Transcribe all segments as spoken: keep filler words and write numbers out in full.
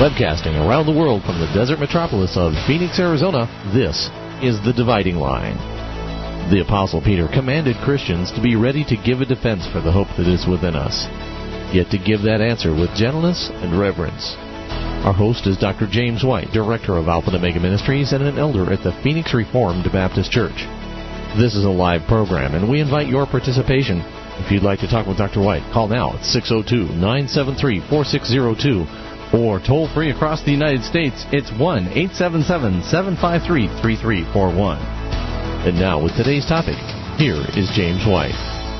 Webcasting around the world from the desert metropolis of Phoenix, Arizona, this is The Dividing Line. The Apostle Peter commanded Christians to be ready to give a defense for the hope that is within us, yet to give that answer with gentleness and reverence. Our host is Doctor James White, Director of Alpha and Omega Ministries and an elder at the Phoenix Reformed Baptist Church. This is a live program, and we invite your participation. If you'd like to talk with Doctor White, call now at six oh two, nine seven three, four six zero two. Or toll free across the United States, it's one eight seven seven, seven five three, three three four one. And now with today's topic, here is James White.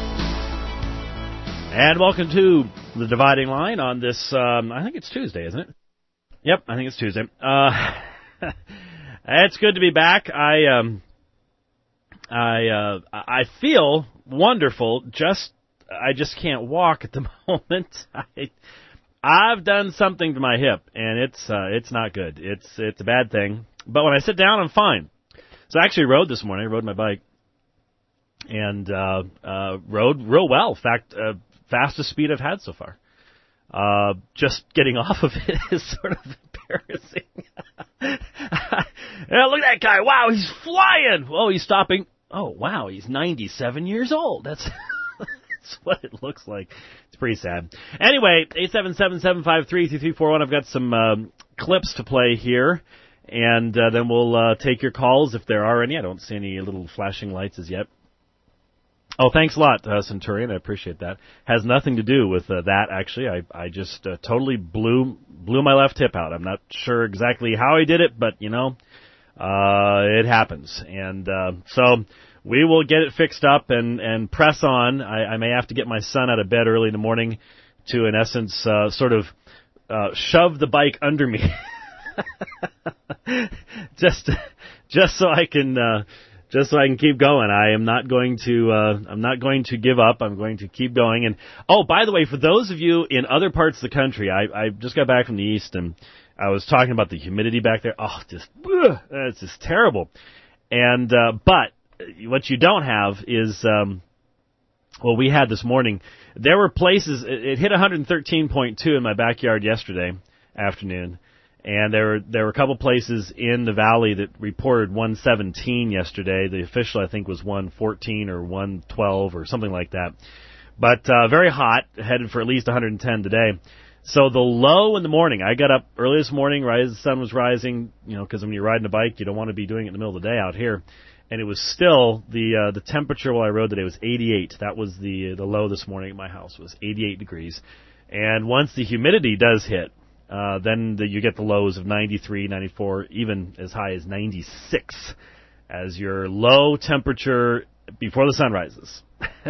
And welcome to The Dividing Line on this, um, I think it's Tuesday, isn't it? Yep, I think it's Tuesday. Uh, it's good to be back. I, um, I, uh, I feel wonderful, just, I just can't walk at the moment. I... I've done something to my hip, and it's uh, it's not good. It's it's a bad thing. But when I sit down, I'm fine. So I actually rode this morning. I rode my bike, and uh, uh, rode real well. In fact, uh, fastest speed I've had so far. Uh, just getting off of it is sort of embarrassing. Yeah, look at that guy. Wow, he's flying. Oh, he's stopping. Oh, wow, he's ninety-seven years old. That's... That's what it looks like. It's pretty sad. Anyway, eight seven seven, seven five three, three three four one. I've got some um, clips to play here, and uh, then we'll uh, take your calls if there are any. I don't see any little flashing lights as yet. Oh, thanks a lot, uh, Centurion. I appreciate that. Has nothing to do with uh, that, actually. I, I just uh, totally blew blew my left hip out. I'm not sure exactly how I did it, but, you know, uh, it happens. And uh, so... we will get it fixed up and, and press on. I, I may have to get my son out of bed early in the morning to, in essence, uh, sort of uh, shove the bike under me, just just so I can uh, just so I can keep going. I am not going to uh, I'm not going to give up. I'm going to keep going. And oh, by the way, for those of you in other parts of the country, I, I just got back from the east and I was talking about the humidity back there. Oh, just ugh, it's just terrible. And uh, but. What you don't have is, um, well, we had this morning, there were places, it, it hit one thirteen point two in my backyard yesterday afternoon, and there were, there were a couple places in the valley that reported one seventeen yesterday. The official, I think, was one fourteen or one twelve or something like that. But uh, very hot, headed for at least one ten today. So the low in the morning, I got up early this morning, right as the sun was rising, you know, because when you're riding a bike, you don't want to be doing it in the middle of the day out here. And it was still, the uh, the temperature while I rode today was eighty-eight. That was the the low this morning at my house, was eighty-eight degrees. And once the humidity does hit, uh, then the, you get the lows of ninety-three, ninety-four, even as high as ninety-six as your low temperature before the sun rises.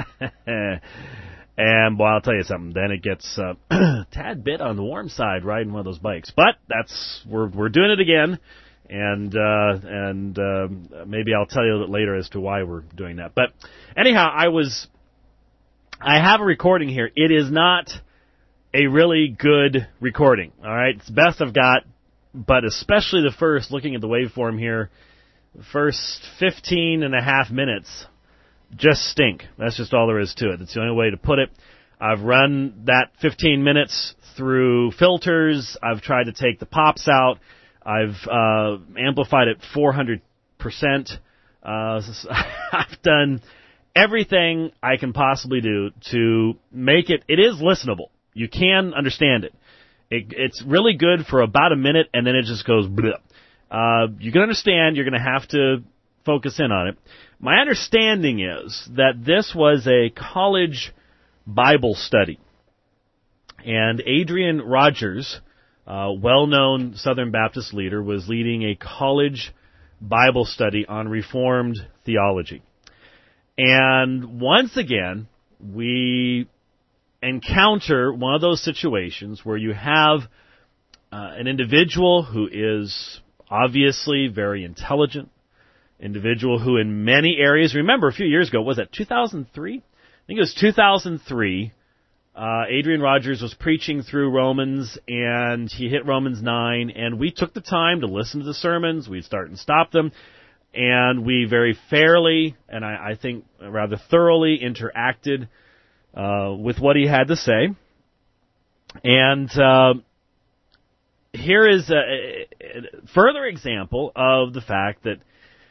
And, boy, I'll tell you something, then it gets uh, a tad bit on the warm side riding one of those bikes. But that's, we're we're doing it again. And uh, and uh, maybe I'll tell you a little bit later as to why we're doing that. But anyhow, I was, I have a recording here. It is not a really good recording. All right, it's the best I've got, but especially the first, looking at the waveform here, the first fifteen and a half minutes just stink. That's just all there is to it. That's the only way to put it. I've run that fifteen minutes through filters. I've tried to take the pops out. I've uh, amplified it four hundred percent. Uh, I've done everything I can possibly do to make it, it is listenable. You can understand it. it it's really good for about a minute, and then it just goes bleh. Uh, you can understand, you're going to have to focus in on it. My understanding is that this was a college Bible study, and Adrian Rogers, Uh, well-known Southern Baptist leader, was leading a college Bible study on Reformed theology. And once again, we encounter one of those situations where you have uh, an individual who is obviously very intelligent, individual who in many areas, remember a few years ago, was it two thousand three? I think it was two thousand three. Uh, Adrian Rogers was preaching through Romans, and he hit Romans nine, and we took the time to listen to the sermons. We'd start and stop them, and we very fairly, and I, I think rather thoroughly, interacted uh, with what he had to say. And uh, here is a, a further example of the fact that,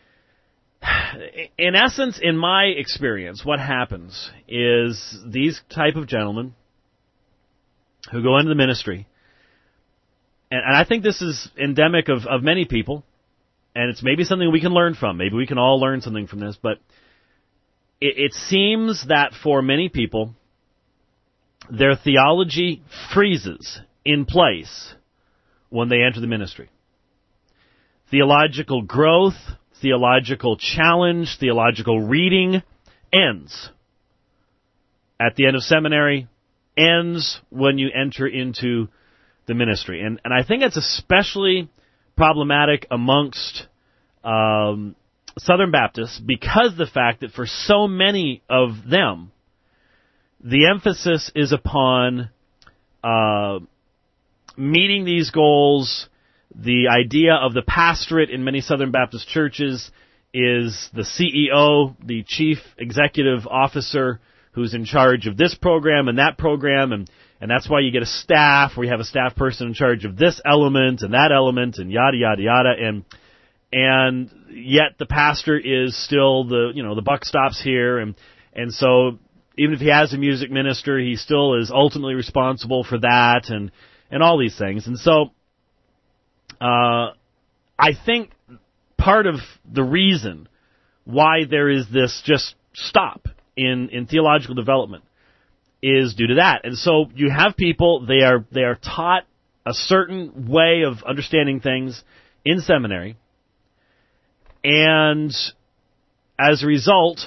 in essence, in my experience, what happens is these type of gentlemen who go into the ministry, and, and I think this is endemic of, of many people, and it's maybe something we can learn from. Maybe we can all learn something from this, but it, it seems that for many people, their theology freezes in place when they enter the ministry. Theological growth, theological challenge, theological reading ends at the end of seminary, ends when you enter into the ministry. And and I think it's especially problematic amongst um, Southern Baptists because of the fact that for so many of them, the emphasis is upon uh, meeting these goals. The idea of the pastorate in many Southern Baptist churches is the C E O, the chief executive officer, who's in charge of this program and that program, and, and that's why you get a staff where you have a staff person in charge of this element and that element and yada, yada, yada, and and yet the pastor is still the, you know, the buck stops here, and and so even if he has a music minister, he still is ultimately responsible for that, and, and all these things. And so Uh, I think part of the reason why there is this just stop in, in theological development is due to that. And so you have people, they are, they are taught a certain way of understanding things in seminary, and as a result,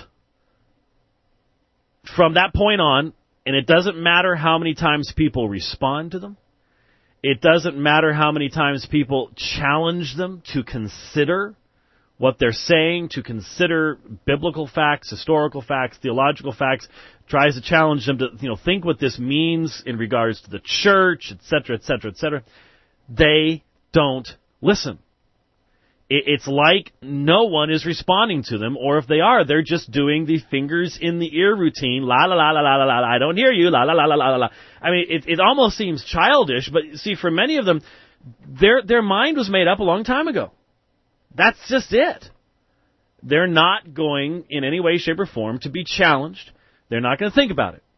from that point on, and it doesn't matter how many times people respond to them, it doesn't matter how many times people challenge them to consider what they're saying, to consider biblical facts, historical facts, theological facts, tries to challenge them to, you know, think what this means in regards to the church, et cetera, et cetera, et cetera. They don't listen. It's like no one is responding to them, or if they are, they're just doing the fingers in the ear routine, la la la la la la la, I don't hear you, la la la la la la. I mean, it, it almost seems childish, but see, for many of them, their their mind was made up a long time ago. That's just it. They're not going in any way, shape, or form to be challenged. They're not going to think about it.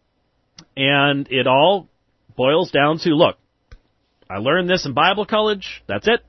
And it all boils down to, look, I learned this in Bible college, that's it.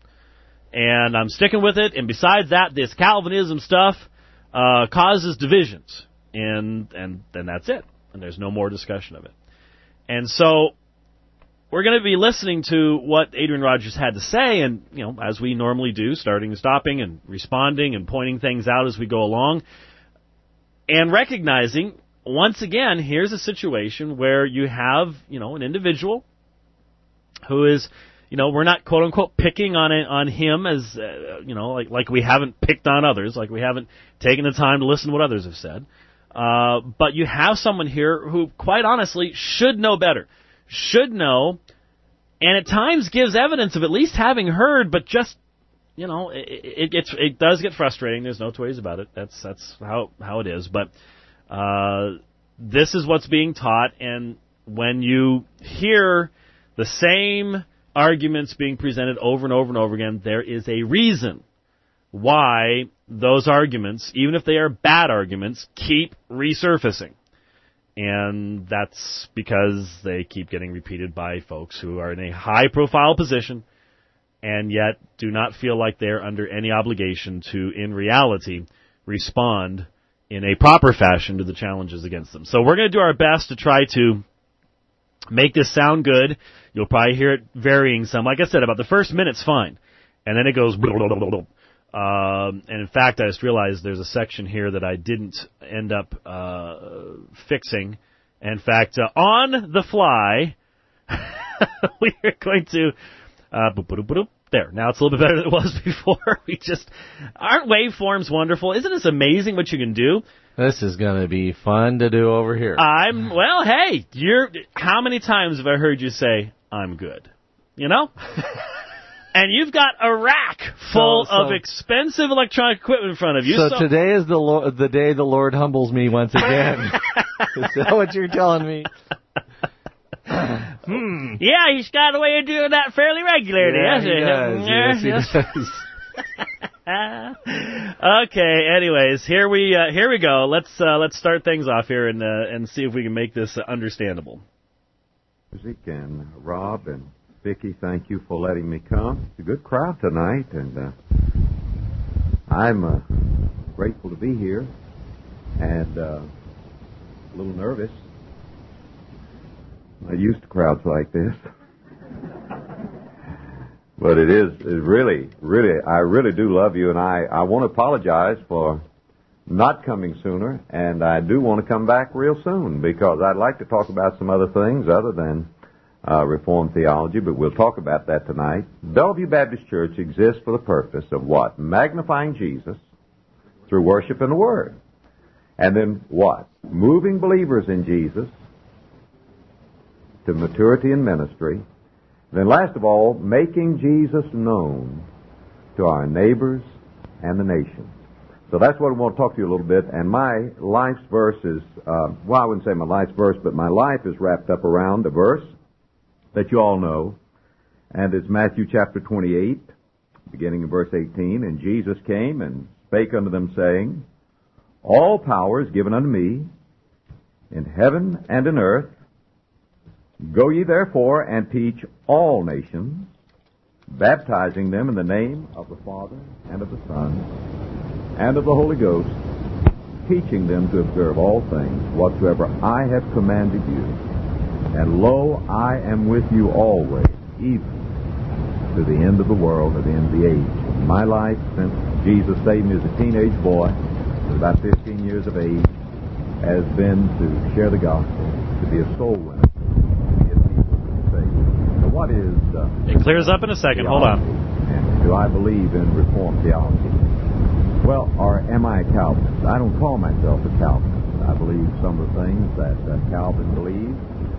And I'm sticking with it. And besides that, this Calvinism stuff uh, causes divisions, and and then that's it. And there's no more discussion of it. And so we're going to be listening to what Adrian Rogers had to say, and you know, as we normally do, starting and stopping and responding and pointing things out as we go along, and recognizing once again, here's a situation where you have you know an individual who is. You know, we're not quote unquote picking on it, on him as uh, you know, like like we haven't picked on others, like we haven't taken the time to listen to what others have said. Uh, but you have someone here who, quite honestly, should know better, should know, and at times gives evidence of at least having heard, but just you know, it, it gets it does get frustrating. There's no two ways about it. That's that's how how it is. But uh, this is what's being taught, and when you hear the same arguments being presented over and over and over again, there is a reason why those arguments, even if they are bad arguments, keep resurfacing. And that's because they keep getting repeated by folks who are in a high-profile position and yet do not feel like they're under any obligation to, in reality, respond in a proper fashion to the challenges against them. So we're going to do our best to try to make this sound good. You'll probably hear it varying some. Like I said, about the first minute's fine. And then it goes... Um, and in fact, I just realized there's a section here that I didn't end up uh, fixing. In fact, uh, on the fly, we are going to... Uh, boop, boop, boop, there. Now it's a little bit better than it was before. We just... Aren't waveforms wonderful? Isn't this amazing what you can do? This is going to be fun to do over here. I'm... Well, hey, you're... How many times have I heard you say, I'm good? You know? And you've got a rack full so, so, of expensive electronic equipment in front of you. So, so today is the Lo- the day the Lord humbles me once again. Is that what you're telling me? Hmm. Yeah, he's got a way of doing that fairly regularly, Yeah, doesn't he he? does. Yes, he Yeah. does. Okay. Anyways, here we uh, here we go. Let's uh, let's start things off here and uh, and see if we can make this uh, understandable. Music and Rob and Vicki, thank you for letting me come. It's a good crowd tonight, and uh, I'm uh, grateful to be here and uh, a little nervous. I'm not used to crowds like this. But it is, it really, really, I really do love you, and I, I want to apologize for not coming sooner, and I do want to come back real soon, because I'd like to talk about some other things other than uh, Reformed theology, but we'll talk about that tonight. Bellevue Baptist Church exists for the purpose of what? Magnifying Jesus through worship and the Word. And then what? Moving believers in Jesus to maturity in ministry. Then last of all, making Jesus known to our neighbors and the nation. So that's what I want to talk to you a little bit. And my life's verse is, uh, well, I wouldn't say my life's verse, but my life is wrapped up around a verse that you all know. And it's Matthew chapter twenty-eight, beginning in verse eighteen. And Jesus came and spake unto them, saying, All power is given unto me in heaven and in earth. Go ye therefore and teach all nations, baptizing them in the name of the Father and of the Son and of the Holy Ghost, teaching them to observe all things whatsoever I have commanded you. And lo, I am with you always, even to the end of the world, to the end of the age. My life, since Jesus saved me as a teenage boy, at about fifteen years of age, has been to share the gospel, to be a soul winner. What is... Uh, it clears up in a second. Hold on. And do I believe in Reformed theology? Well, or am I a Calvinist? I don't call myself a Calvinist. I believe some of the things that uh, Calvin believed.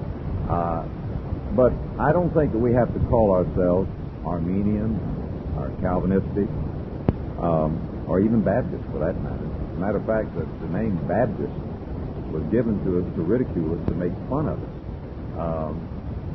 Uh, but I don't think that we have to call ourselves Armenian or Calvinistic um, or even Baptist, for that matter. As a matter of fact, the, the name Baptist was given to us to ridicule us, to make fun of us. Um,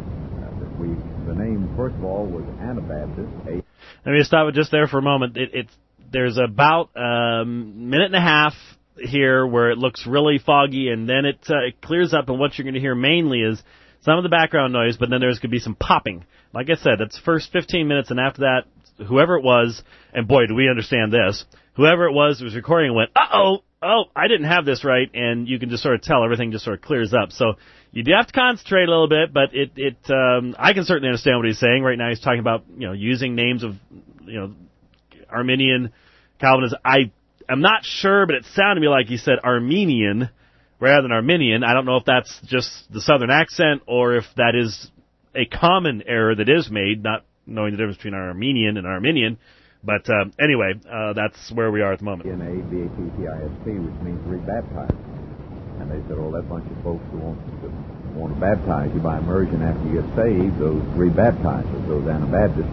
We, the name, first of all, was Anabaptist. Let me stop it just there for a moment. It, it's there's about a um, minute and a half here where it looks really foggy, and then it, uh, it clears up, and what you're going to hear mainly is some of the background noise, but then there's going to be some popping. Like I said, that's the first fifteen minutes, and after that, whoever it was, and boy, do we understand this, whoever it was who was recording went, uh-oh, oh, I didn't have this right, and you can just sort of tell everything just sort of clears up. So you do have to concentrate a little bit, but it, it, um, I can certainly understand what he's saying. Right now he's talking about, you know, using names of, you know, Arminian, Calvinism. I am not sure, but it sounded to me like he said Armenian rather than Arminian. I don't know if that's just the southern accent or if that is a common error that is made, not knowing the difference between Armenian and Arminian. But um, anyway, uh, that's where we are at the moment. N A B A P T I S T, which means rebaptized. And they said, oh, that bunch of folks who want to, want to baptize you by immersion after you get saved, those rebaptizers, those Anabaptists.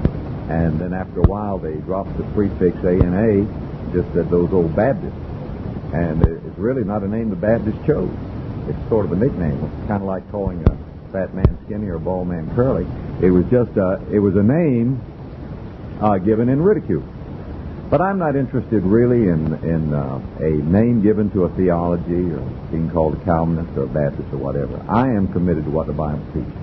And then after a while, they dropped the prefix A N A, just said those old Baptists. And it's really not a name the Baptists chose. It's sort of a nickname. It's kind of like calling a fat man skinny or a bald man curly. It was just a, it was a name uh, given in ridicule. But I'm not interested really in in uh, a name given to a theology or being called a Calvinist or a Baptist or whatever. I am committed to what the Bible teaches.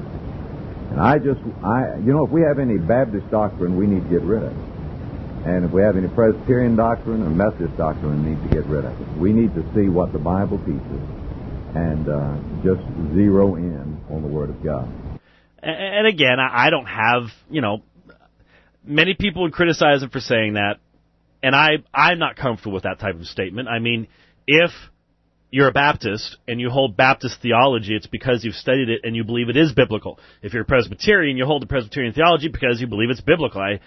And I just, I, you know, if we have any Baptist doctrine, we need to get rid of it. And if we have any Presbyterian doctrine or Methodist doctrine, we need to get rid of it. We need to see what the Bible teaches and uh, just zero in on the Word of God. And again, I don't have, you know, many people would criticize him for saying that. And I, I'm not comfortable with that type of statement. I mean, if you're a Baptist and you hold Baptist theology, it's because you've studied it and you believe it is biblical. If you're a Presbyterian, you hold the Presbyterian theology because you believe it's biblical. I,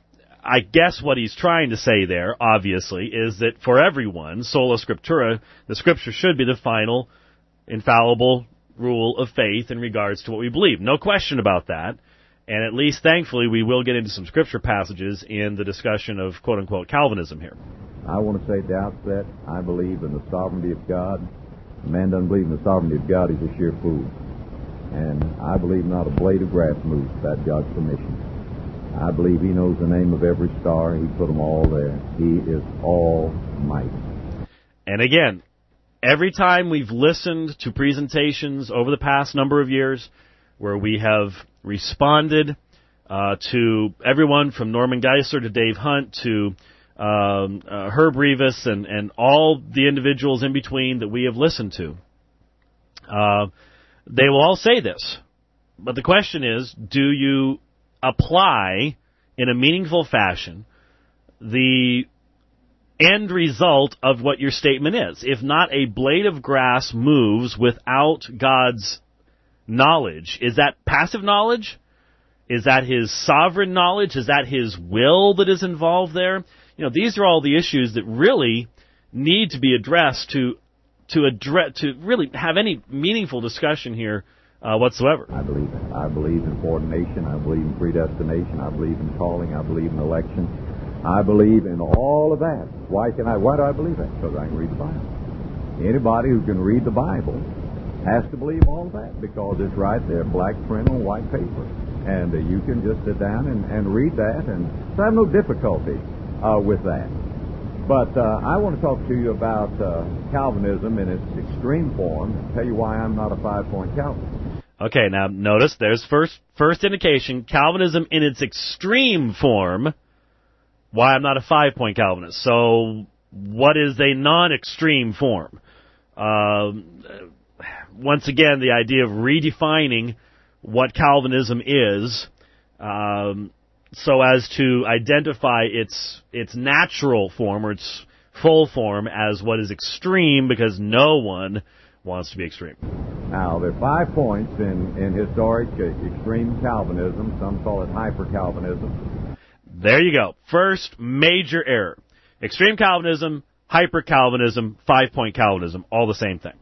I guess what he's trying to say there, obviously, is that for everyone, sola scriptura, the Scripture should be the final, infallible rule of faith in regards to what we believe. No question about that. And at least, thankfully, we will get into some Scripture passages in the discussion of quote-unquote Calvinism here. I want to say at the outset, I believe in the sovereignty of God. A man doesn't believe in the sovereignty of God, he's a sheer fool. And I believe not a blade of grass moves without God's permission. I believe He knows the name of every star. He put them all there. He is almighty. And again, every time we've listened to presentations over the past number of years where we have responded uh, to everyone from Norman Geisler to Dave Hunt to um, uh, Herb Revis and, and all the individuals in between that we have listened to, uh, they will all say this. But the question is, do you apply in a meaningful fashion the end result of what your statement is? If not a blade of grass moves without God's knowledge, is that passive knowledge? Is that His sovereign knowledge? Is that His will that is involved there? You know, these are all the issues that really need to be addressed to to address to really have any meaningful discussion here uh, whatsoever. I believe it. I believe in ordination. I believe in predestination. I believe in calling. I believe in election. I believe in all of that. Why can I? Why do I believe that? Because I can read the Bible. Anybody who can read the Bible has to believe all of that because it's right there, black print on white paper, and uh, you can just sit down and, and read that, and so I have no difficulty uh, with that. But uh, I want to talk to you about uh, Calvinism in its extreme form and tell you why I'm not a five-point Calvinist. Okay, now notice there's first first indication, Calvinism in its extreme form, why I'm not a five-point Calvinist. So what is a non-extreme form? Um, once again, the idea of redefining what Calvinism is um, so as to identify its its natural form or its full form as what is extreme, because no one wants to be extreme. Now, there are five points in, in historic uh, extreme Calvinism. Some call it hyper-Calvinism. There you go. First major error. Extreme Calvinism, hyper-Calvinism, five-point Calvinism, all the same thing.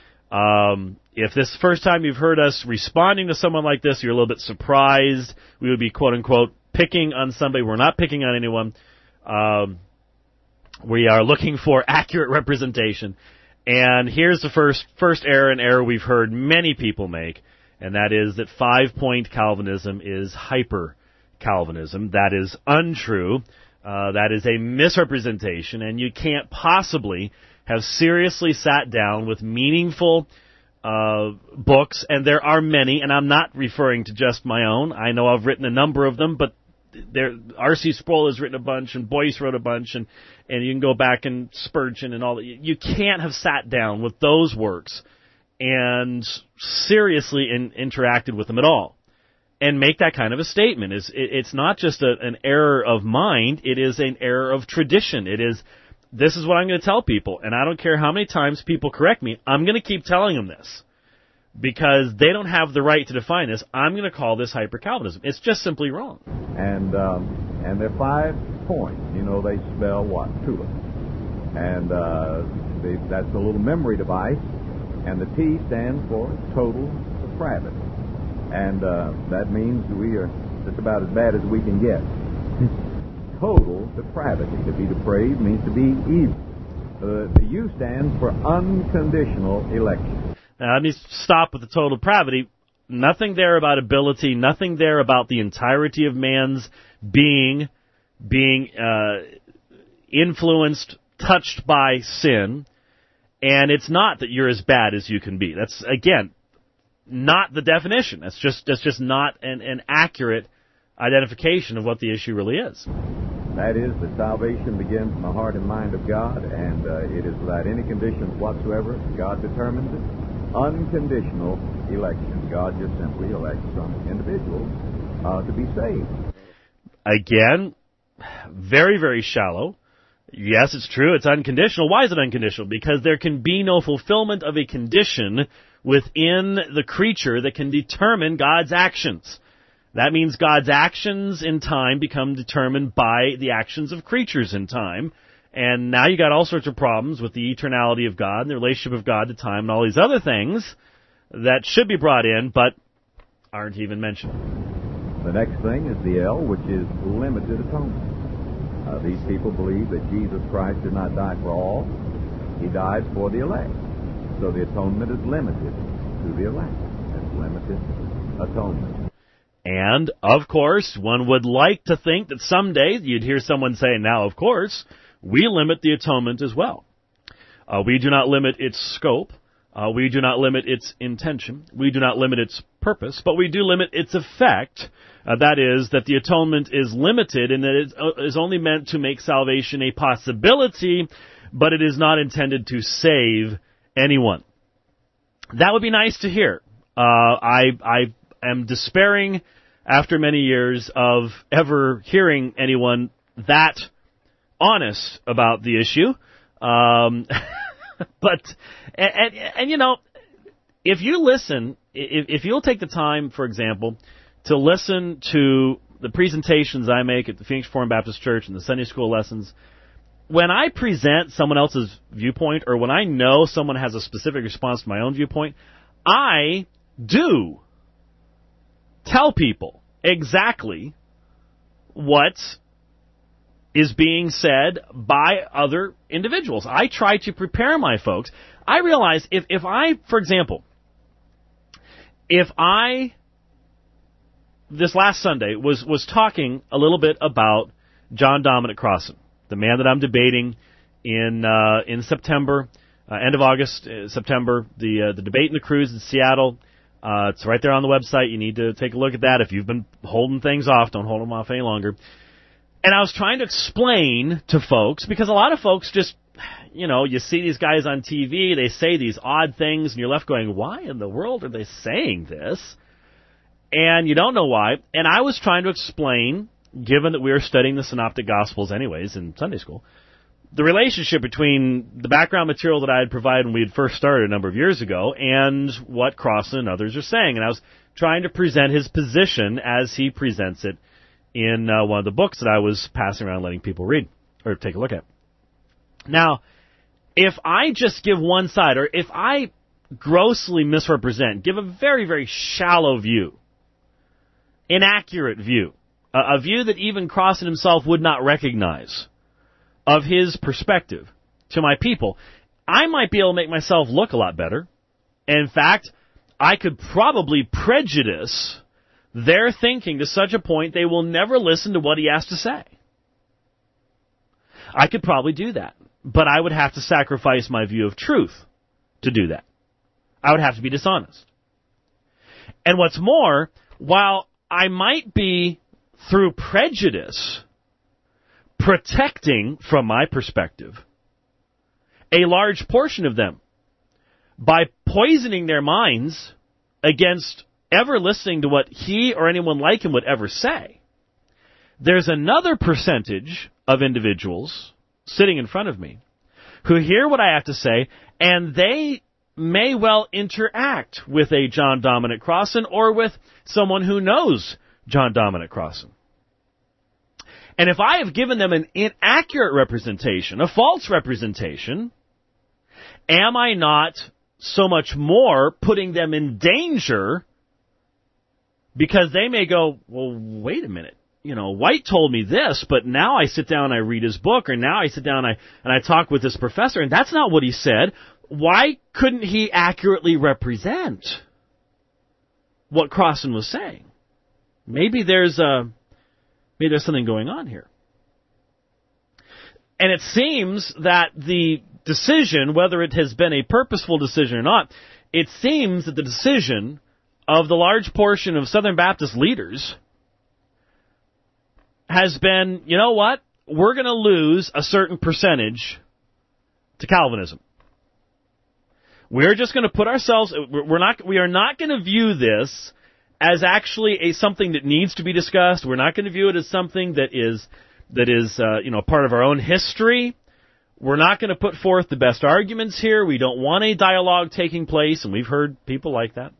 Um, if this is the first time you've heard us responding to someone like this, you're a little bit surprised. We would be, quote-unquote, picking on somebody. We're not picking on anyone. Um, we are looking for accurate representation. And here's the first first error, an error we've heard many people make, and that is that five-point Calvinism is hyper-Calvinism. That is untrue. Uh, that is a misrepresentation, and you can't possibly have seriously sat down with meaningful uh, books, and there are many, and I'm not referring to just my own. I know I've written a number of them, but there, R C Sproul has written a bunch, and Boyce wrote a bunch, and, and you can go back and Spurgeon and all that. You can't have sat down with those works and seriously in, interacted with them at all and make that kind of a statement. It's, it's not just a, an error of mind, it is an error of tradition. It is, this is what I'm going to tell people, and I don't care how many times people correct me, I'm going to keep telling them this. Because they don't have the right to define this, I'm going to call this hyper-Calvinism. It's just simply wrong. And um, and they're five points. You know, they spell what? Tulip. And uh, they, that's a little memory device. And the T stands for total depravity. And uh, that means we are just about as bad as we can get. Total depravity. To be depraved means to be evil. Uh, the U stands for unconditional election. Now, let me stop with the total depravity. Nothing there about ability, nothing there about the entirety of man's being, being uh, influenced, touched by sin. And it's not that you're as bad as you can be. That's, again, not the definition. That's just that's just not an, an accurate identification of what the issue really is. That is, that salvation begins in the heart and mind of God, and uh, it is without any conditions whatsoever. God determines it. Unconditional election. God just simply elects some individuals uh, to be saved. Again, very, very shallow. Yes, it's true, it's unconditional. Why is it unconditional? Because there can be no fulfillment of a condition within the creature that can determine God's actions. That means God's actions in time become determined by the actions of creatures in time. And now you got all sorts of problems with the eternality of God and the relationship of God to time and all these other things that should be brought in, but aren't even mentioned. The next thing is the L, which is limited atonement. Uh, these people believe that Jesus Christ did not die for all. He died for the elect. So the atonement is limited to the elect. That's limited atonement. And, of course, one would like to think that someday you'd hear someone say, now, of course, we limit the atonement as well. Uh, we do not limit its scope. Uh, we do not limit its intention. We do not limit its purpose, but we do limit its effect. Uh, that is, that the atonement is limited and that it uh, is only meant to make salvation a possibility, but it is not intended to save anyone. That would be nice to hear. Uh, I, I am despairing after many years of ever hearing anyone that honest about the issue. Um, but, and, and, and, you know, if you listen, if, if you'll take the time, for example, to listen to the presentations I make at the Phoenix Reformed Baptist Church and the Sunday school lessons, when I present someone else's viewpoint or when I know someone has a specific response to my own viewpoint, I do tell people exactly what is being said by other individuals. I try to prepare my folks. I realize if, if I, for example, if I, this last Sunday, was, was talking a little bit about John Dominic Crossan, the man that I'm debating in uh, in September, uh, end of August, uh, September, the uh, the debate in the cruise in Seattle. Uh, it's right there on the website. You need to take a look at that. If you've been holding things off, don't hold them off any longer. And I was trying to explain to folks, because a lot of folks just, you know, you see these guys on T V, they say these odd things, and you're left going, why in the world are they saying this? And you don't know why. And I was trying to explain, given that we were studying the Synoptic Gospels anyways in Sunday school, the relationship between the background material that I had provided when we had first started a number of years ago and what Crossan and others are saying. And I was trying to present his position as he presents it in uh, one of the books that I was passing around letting people read or take a look at. Now, if I just give one side, or if I grossly misrepresent, give a very, very shallow view, inaccurate view, a, a view that even Crossan himself would not recognize of his perspective to my people, I might be able to make myself look a lot better. In fact, I could probably prejudice their thinking to such a point they will never listen to what he has to say. I could probably do that, but I would have to sacrifice my view of truth to do that. I would have to be dishonest. And what's more, while I might be, through prejudice, protecting, from my perspective, a large portion of them by poisoning their minds against ever listening to what he or anyone like him would ever say, there's another percentage of individuals sitting in front of me who hear what I have to say, and they may well interact with a John Dominic Crossan or with someone who knows John Dominic Crossan. And if I have given them an inaccurate representation, a false representation, am I not so much more putting them in danger? Because they may go, well, wait a minute. You know, White told me this, but now I sit down and I read his book, or now I sit down and I, and I talk with this professor, and that's not what he said. Why couldn't he accurately represent what Crossan was saying? Maybe there's a, maybe there's something going on here. And it seems that the decision, whether it has been a purposeful decision or not, it seems that the decision of the large portion of Southern Baptist leaders has been, you know what, we're going to lose a certain percentage to Calvinism. We're just going to put ourselves, we're not, we are not going to view this as actually a something that needs to be discussed. We're not going to view it as something that is, that is, uh, you know, part of our own history. We're not going to put forth the best arguments here. We don't want a dialogue taking place, and we've heard people like that.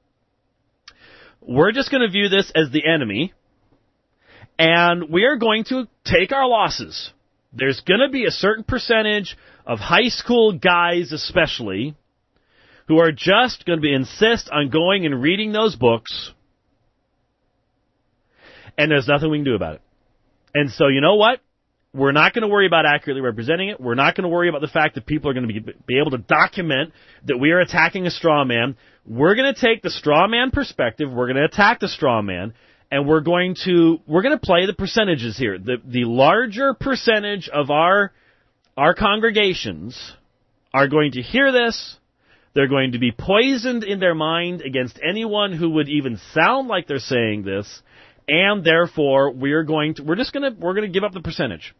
We're just going to view this as the enemy, and we are going to take our losses. There's going to be a certain percentage of high school guys especially who are just going to be insist on going and reading those books, and there's nothing we can do about it. And so, you know what? we're not going to worry about accurately representing it. We're not going to worry about the fact that people are going to be, be able to document that we are attacking a straw man. We're going to take the straw man perspective. We're going to attack the straw man, and we're going to we're going to play the percentages here. The the larger percentage of our our congregations are going to hear this. They're going to be poisoned in their mind against anyone who would even sound like they're saying this, and therefore we're going to we're just going to we're going to give up the percentage.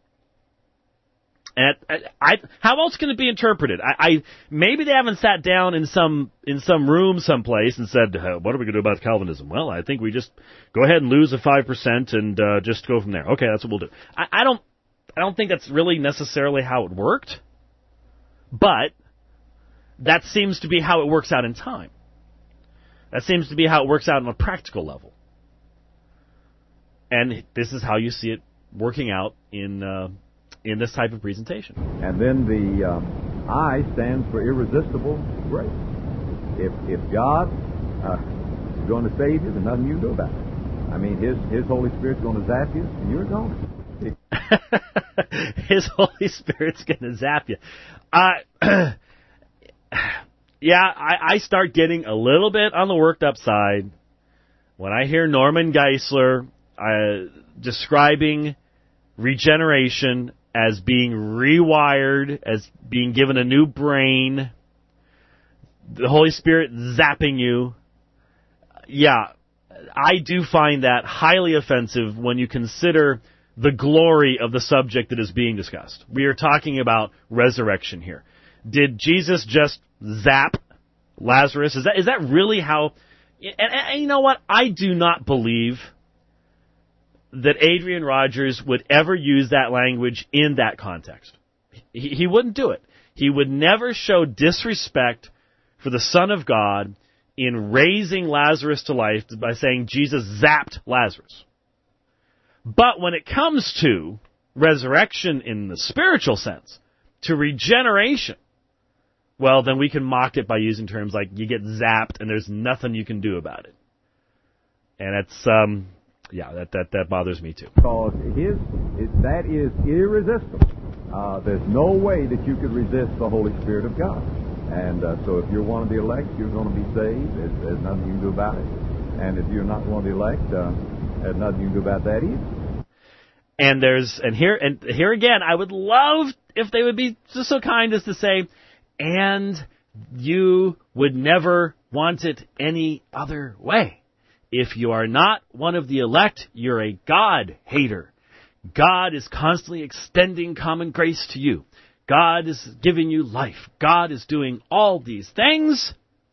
And I, I, how else can it be interpreted? I, I maybe they haven't sat down in some in some room someplace and said, uh, "What are we going to do about Calvinism?" Well, I think we just go ahead and lose the five percent and uh, just go from there. Okay, that's what we'll do. I, I don't I don't think that's really necessarily how it worked, but that seems to be how it works out in time. That seems to be how it works out on a practical level. And this is how you see it working out in uh, in this type of presentation. And then the um, I stands for irresistible grace. If if God uh, is going to save you, there's nothing you can do about it. I mean, His His Holy Spirit's going to zap you, and you're gone. His Holy Spirit's going to zap you. Uh, yeah, I, I start getting a little bit on the worked up side when I hear Norman Geisler uh, describing regeneration as being rewired, as being given a new brain, the Holy Spirit zapping you. Yeah, I do find that highly offensive when you consider the glory of the subject that is being discussed. We are talking about resurrection here. Did Jesus just zap Lazarus? Is that is that really how... And, and, and you know what? I do not believe that Adrian Rogers would ever use that language in that context. He, he wouldn't do it. He would never show disrespect for the Son of God in raising Lazarus to life by saying Jesus zapped Lazarus. But when it comes to resurrection in the spiritual sense, to regeneration, well, then we can mock it by using terms like you get zapped and there's nothing you can do about it. And it's, um, yeah, that, that, that bothers me too. Because his, it, that is irresistible. Uh, there's no way that you could resist the Holy Spirit of God. And uh, so if you're one of the elect, you're going to be saved. There's, there's nothing you can do about it. And if you're not one of the elect, uh, there's nothing you can do about that either. And there's, and here, and here again, I would love if they would be just so kind as to say, and you would never want it any other way. If you are not one of the elect, you're a God hater. God is constantly extending common grace to you. God is giving you life. God is doing all these things,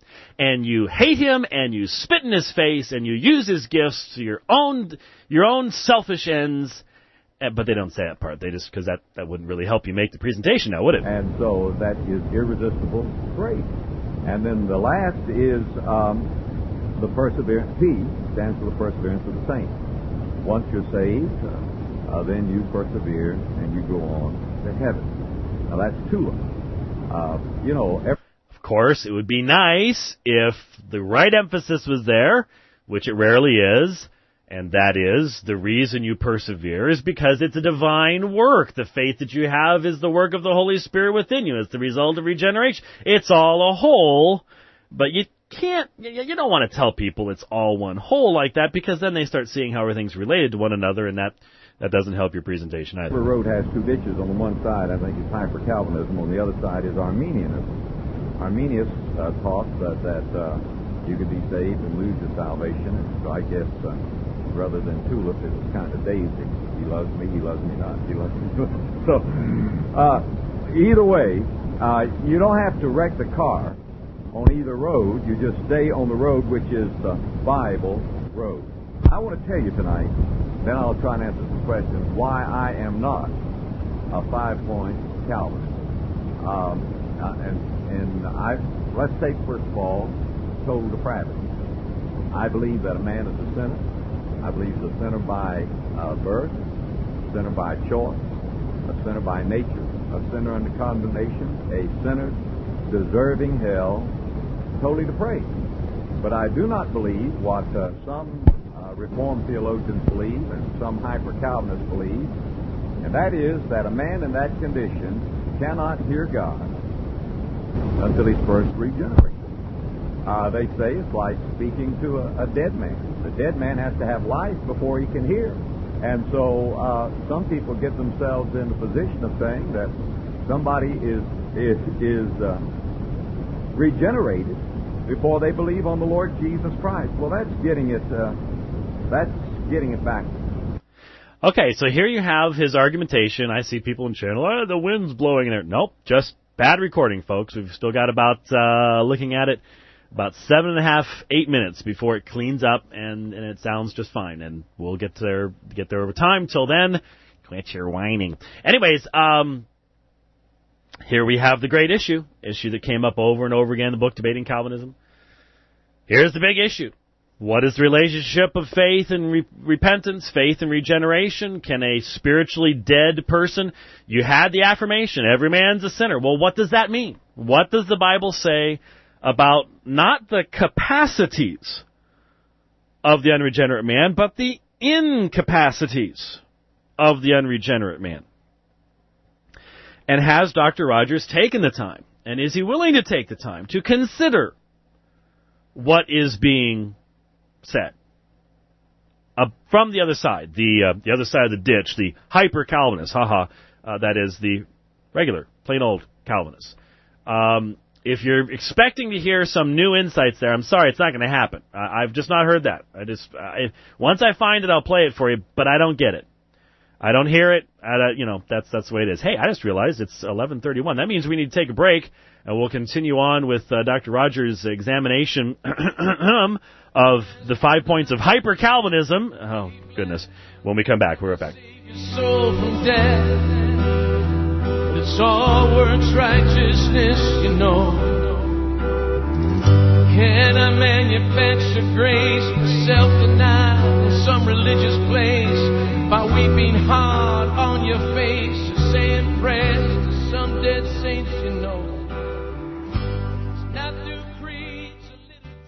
and you hate Him, and you spit in His face, and you use His gifts to your own your own selfish ends. But they don't say that part. They just, because that, that wouldn't really help you make the presentation now, would it? And so that is irresistible grace. And then the last is um, the perseverance. P stands for the perseverance of the saints. Once you're saved, uh, uh, then you persevere and you go on to heaven. Now that's two of them. Uh, you know, every of course, it would be nice if the right emphasis was there, which it rarely is. And that is, the reason you persevere is because it's a divine work. The faith that you have is the work of the Holy Spirit within you. It's the result of regeneration. It's all a whole, but you can't, you don't want to tell people it's all one whole like that, because then they start seeing how everything's related to one another, and that, that doesn't help your presentation either. The road has two ditches. On the one side, I think, it's hyper-Calvinism. On the other side is Arminianism. Arminius uh, taught that, that uh, you could be saved and lose your salvation. And so I guess... Uh, rather than tulip, it was kind of daisy. He loves me, he loves me not. He loves me. So, uh, either way, uh, you don't have to wreck the car on either road. You just stay on the road, which is the Bible road. I want to tell you tonight, then I'll try and answer some questions, why I am not a five-point Calvinist. Um, uh, and and I let's take, first of all, total depravity. I believe that a man is a sinner. I believe he's a sinner by uh, birth, a sinner by choice, a sinner by nature, a sinner under condemnation, a sinner deserving hell, totally depraved. But I do not believe what uh, some uh, Reformed theologians believe and some hyper-Calvinists believe, And that is that a man in that condition cannot hear God until he's first regenerated. Uh, they say it's like speaking to a, a dead man. The dead man has to have life before he can hear. And so uh, some people get themselves in the position of saying that somebody is is, is uh, regenerated before they believe on the Lord Jesus Christ. Well, that's getting it. Uh, that's getting it back. Okay, so here you have his argumentation. I see people in the channel, oh, the wind's blowing in there. Nope, just bad recording, folks. We've still got about, uh, looking at it, about seven and a half, eight minutes before it cleans up, and, and it sounds just fine. And we'll get there, get there over time. Till then, quit your whining. Anyways, um, here we have the great issue, issue that came up over and over again in the book, Debating Calvinism. Here's the big issue. What is the relationship of faith and re- repentance, faith and regeneration? Can a spiritually dead person... You had the affirmation, every man's a sinner. Well, what does that mean? What does the Bible say about not the capacities of the unregenerate man, but the incapacities of the unregenerate man? And has Doctor Rogers taken the time, and is he willing to take the time to consider what is being said uh, from the other side, the uh, the other side of the ditch, the hyper-Calvinist, haha, uh, that is the regular, plain old Calvinist. Um, if you're expecting to hear some new insights there, I'm sorry, it's not going to happen. Uh, I've just not heard that. I just I, once I find it, I'll play it for you, but I don't get it. I don't hear it. I, uh, you know, that's that's the way it is. Hey, I just realized it's eleven thirty-one. That means we need to take a break, and we'll continue on with uh, Doctor Rogers' examination of the five points of hyper-Calvinism. Oh, goodness. When we come back, we're right back. Your soul from death, but it's all works righteousness, you know. Can a manufacture grace for self-denial in some religious place by weeping hard on your face or saying prayers to some dead saints, you know? It's not through creeds or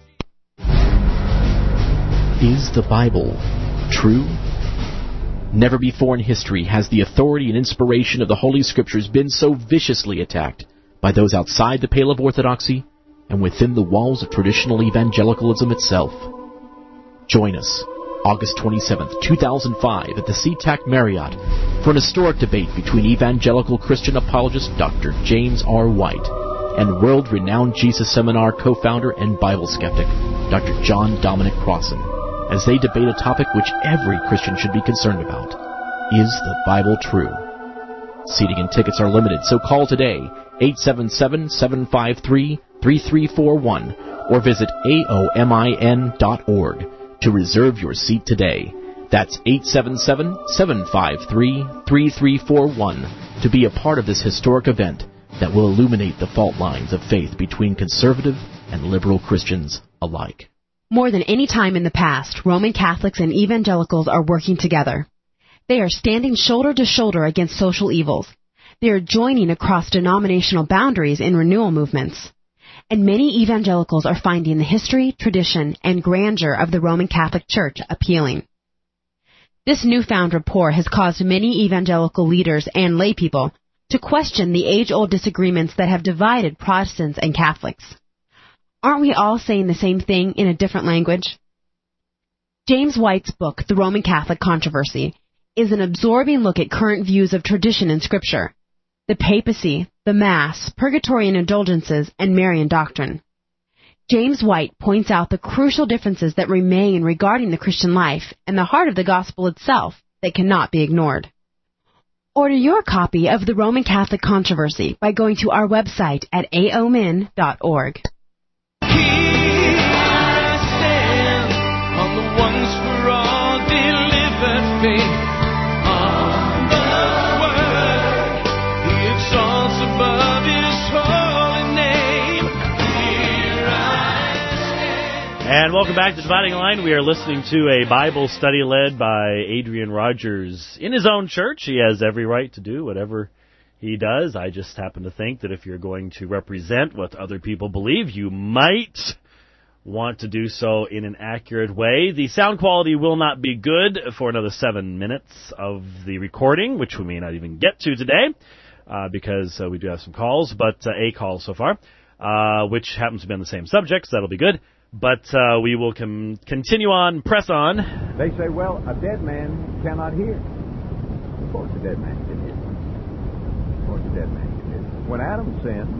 liturgy. Is the Bible true? Never before in history has the authority and inspiration of the Holy Scriptures been so viciously attacked by those outside the pale of orthodoxy and within the walls of traditional evangelicalism itself. Join us August twenty-seventh, two thousand five at the SeaTac Marriott for an historic debate between evangelical Christian apologist Doctor James R. White and world-renowned Jesus Seminar co-founder and Bible skeptic Doctor John Dominic Crossan, as they debate a topic which every Christian should be concerned about. Is the Bible true? Seating and tickets are limited, so call today, eight seven seven, seven five three, three three four one, or visit A O M I N dot org to reserve your seat today. That's eight seven seven, seven five three, three three four one to be a part of this historic event that will illuminate the fault lines of faith between conservative and liberal Christians alike. More than any time in the past, Roman Catholics and evangelicals are working together. They are standing shoulder to shoulder against social evils. They are joining across denominational boundaries in renewal movements. And many evangelicals are finding the history, tradition, and grandeur of the Roman Catholic Church appealing. This newfound rapport has caused many evangelical leaders and laypeople to question the age-old disagreements that have divided Protestants and Catholics. Aren't we all saying the same thing in a different language? James White's book, The Roman Catholic Controversy, is an absorbing look at current views of tradition and Scripture, the papacy, the Mass, purgatory and indulgences, and Marian doctrine. James White points out the crucial differences that remain regarding the Christian life and the heart of the gospel itself that cannot be ignored. Order your copy of The Roman Catholic Controversy by going to our website at A O M I N dot org. Here I stand on the once for all delivered faith. On the word, he exalts above his holy name. Here I stand. And welcome back to Dividing Line. We are listening to a Bible study led by Adrian Rogers in his own church. He has every right to do whatever he does. I just happen to think that if you're going to represent what other people believe, you might want to do so in an accurate way. The sound quality will not be good for another seven minutes of the recording, which we may not even get to today, uh, because uh, we do have some calls, but uh, a call so far, uh, which happens to be on the same subject, so that'll be good. But uh, we will com- continue on, press on. They say, well, a dead man cannot hear. Of course a dead man can hear. Of course a dead man can hear. When Adam sinned,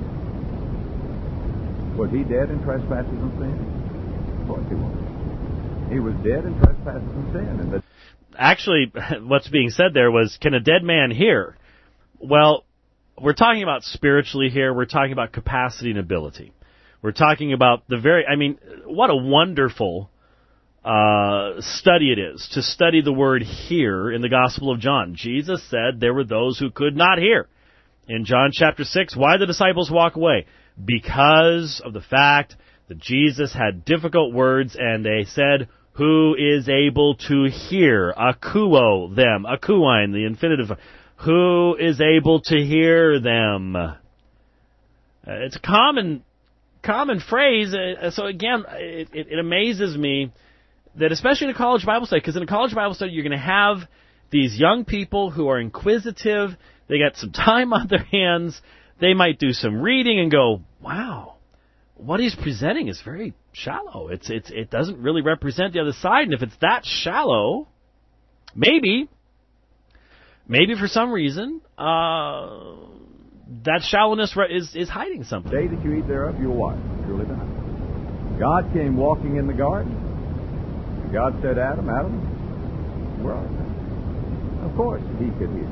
was he dead in trespasses and sin? Of course he was. He was dead in trespasses and sin. And the Actually, what's being said there was, can a dead man hear? Well, we're talking about spiritually here. We're talking about capacity and ability. We're talking about the very, I mean, what a wonderful uh, study it is to study the word hear in the Gospel of John. Jesus said there were those who could not hear. In John chapter six, why did the disciples walk away? Because of the fact that Jesus had difficult words, and they said, who is able to hear? Akuo them. Akuine, the infinitive. Who is able to hear them? Uh, it's a common common phrase. Uh, so again, it, it, it amazes me that especially in a college Bible study, because in a college Bible study you're going to have these young people who are inquisitive. They got some time on their hands. They might do some reading and go, wow, what he's presenting is very shallow. It's it's it doesn't really represent the other side. And if it's that shallow, maybe, maybe for some reason, uh, that shallowness is is hiding something. day that you eat thereof, you'll what? Surely die. God came walking in the garden. God said, Adam, Adam, where are you? Of course, he could hear.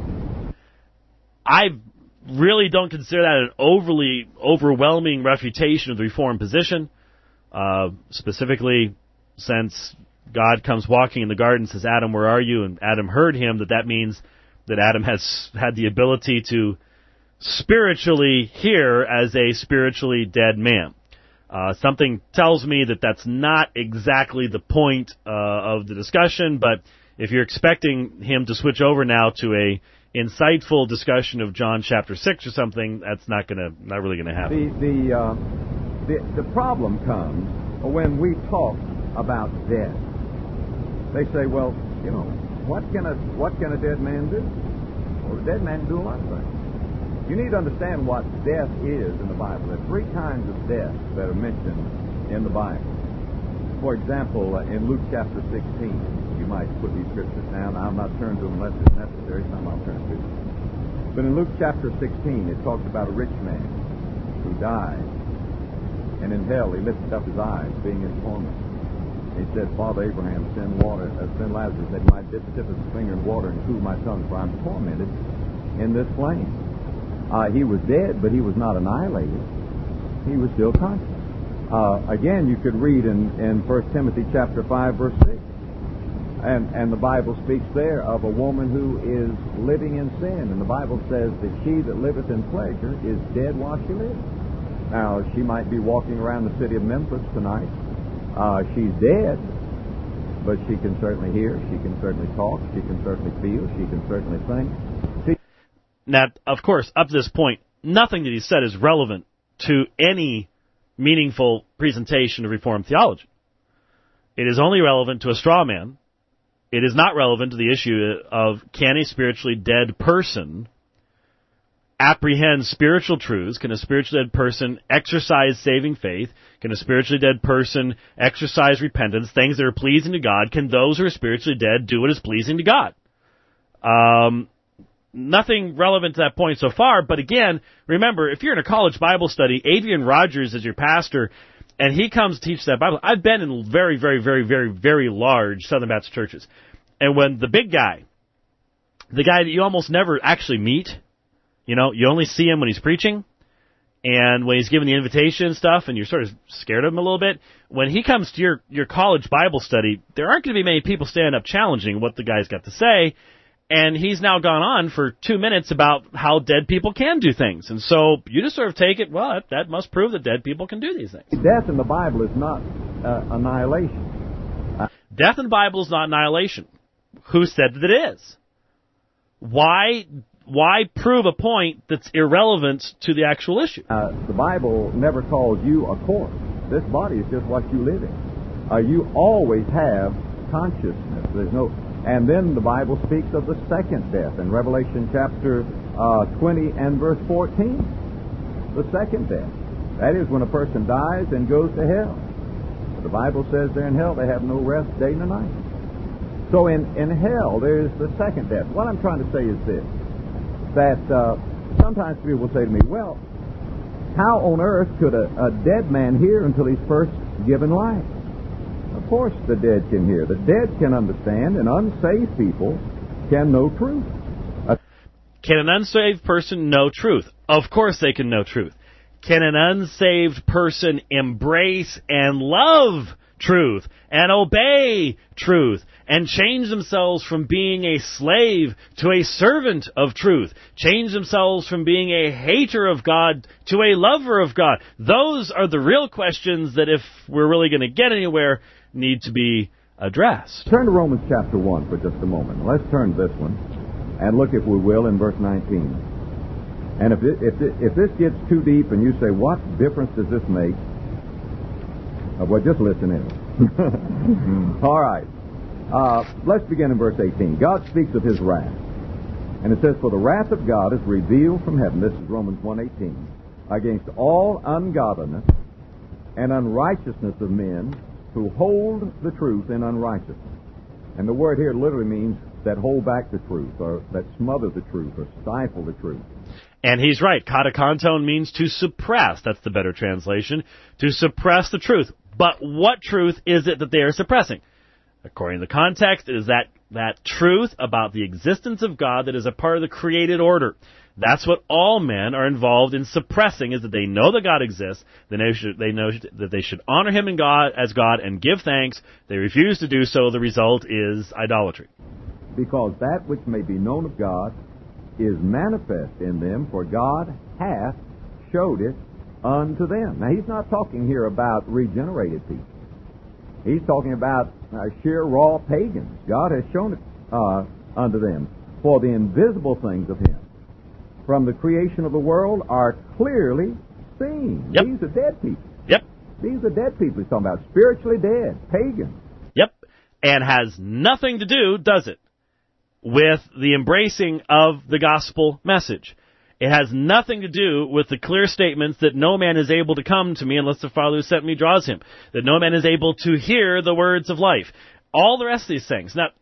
I really don't consider that an overly overwhelming refutation of the Reformed position, uh, specifically since God comes walking in the garden and says, Adam, where are you? And Adam heard him, that that means that Adam has had the ability to spiritually hear as a spiritually dead man. Uh, something tells me that that's not exactly the point uh, of the discussion, but if you're expecting him to switch over now to a insightful discussion of John chapter six or something, that's not gonna, not really gonna happen. The the, uh, the the problem comes when we talk about death. They say, well, you know, what can a what can a dead man do? Well, a dead man can do a lot of things. You need to understand what death is in the Bible. There are three kinds of death that are mentioned in the Bible. For example, uh, in Luke chapter sixteen. You might put these scriptures down. I'll not turn to them unless it's necessary. Some I'll turn to. But in Luke chapter sixteen, it talks about a rich man who died. And in hell, he lifted up his eyes, being in torment. He said, Father Abraham, send water, uh, send Lazarus, that he might dip the tip of his finger in water and cool my tongue, for I'm tormented in this flame. Uh, he was dead, but he was not annihilated. He was still conscious. Uh, again, you could read in, in First Timothy chapter five, verse six. And, and the Bible speaks there of a woman who is living in sin. And the Bible says that she that liveth in pleasure is dead while she lives. Now, she might be walking around the city of Memphis tonight. Uh, she's dead, but she can certainly hear, she can certainly talk, she can certainly feel, she can certainly think. She- now, of course, up to this point, nothing that he said is relevant to any meaningful presentation of Reformed theology. It is only relevant to a straw man. It is not relevant to the issue of, can a spiritually dead person apprehend spiritual truths? Can a spiritually dead person exercise saving faith? Can a spiritually dead person exercise repentance, things that are pleasing to God? Can those who are spiritually dead do what is pleasing to God? Um, nothing relevant to that point so far, but again, remember, if you're in a college Bible study, Adrian Rogers is your pastor, and he comes to teach that Bible. I've been in very, very, very, very, very large Southern Baptist churches. And when the big guy, the guy that you almost never actually meet, you know, you only see him when he's preaching, and when he's giving the invitation and stuff, and you're sort of scared of him a little bit, when he comes to your, your college Bible study, there aren't going to be many people standing up challenging what the guy's got to say. And he's now gone on for two minutes about how dead people can do things. And so you just sort of take it, well, that, that must prove that dead people can do these things. Death in the Bible is not uh, annihilation. Uh, Death in the Bible is not annihilation. Who said that it is? Why why prove a point that's irrelevant to the actual issue? Uh, the Bible never calls you a corpse. This body is just what you live in. Uh, you always have consciousness. There's no, and then the Bible speaks of the second death in Revelation chapter uh, twenty and verse fourteen. The second death. That is when a person dies and goes to hell. But the Bible says there in hell they have no rest day nor night. So in, in hell there's the second death. What I'm trying to say is this, that uh, sometimes people will say to me, well, how on earth could a, a dead man hear until he's first given life? Of course the dead can hear. The dead can understand, and unsaved people can know truth. A Can an unsaved person know truth? Of course they can know truth. Can an unsaved person embrace and love truth and obey truth and change themselves from being a slave to a servant of truth, change themselves from being a hater of God to a lover of God? Those are the real questions that, if we're really going to get anywhere, need to be addressed. Turn to Romans chapter one for just a moment. Let's turn to this one and look, if we will, in verse nineteen. And if it, if it, if this gets too deep and you say, what difference does this make? Uh, well, just listen in. All right. Uh, let's begin in verse eighteen. God speaks of His wrath. And it says, for the wrath of God is revealed from heaven, this is Romans one eighteen, against all ungodliness and unrighteousness of men who hold the truth in unrighteousness. And the word here literally means that hold back the truth, or that smother the truth, or stifle the truth. And he's right. Katakanton means to suppress. That's the better translation. To suppress the truth. But what truth is it that they are suppressing? According to the context, it is that, that truth about the existence of God that is a part of the created order. That's what all men are involved in suppressing, is that they know that God exists, they know, should, they know that they should honor Him in God as God and give thanks. They refuse to do so. The result is idolatry. Because that which may be known of God is manifest in them, for God hath showed it unto them. Now, he's not talking here about regenerated people. He's talking about uh, sheer raw pagans. God has shown it uh, unto them. For the invisible things of Him from the creation of the world are clearly seen. Yep. These are dead people. Yep. These are dead people he's talking about. Spiritually dead. Pagans. Yep. And has nothing to do, does it, with the embracing of the gospel message. It has nothing to do with the clear statements that no man is able to come to me unless the Father who sent me draws him, that no man is able to hear the words of life. All the rest of these things. Now,